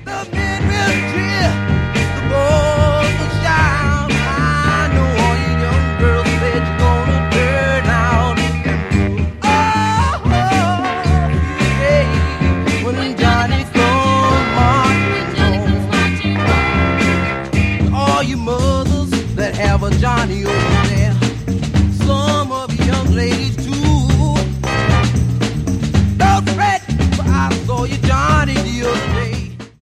men will cheer, the boys will shout. I know all you young girls said you're gonna turn out and oh, yeah, when Johnny comes marching home. All you mothers that have a Johnny over there, some of you young ladies too, don't fret, for I saw you Johnny the other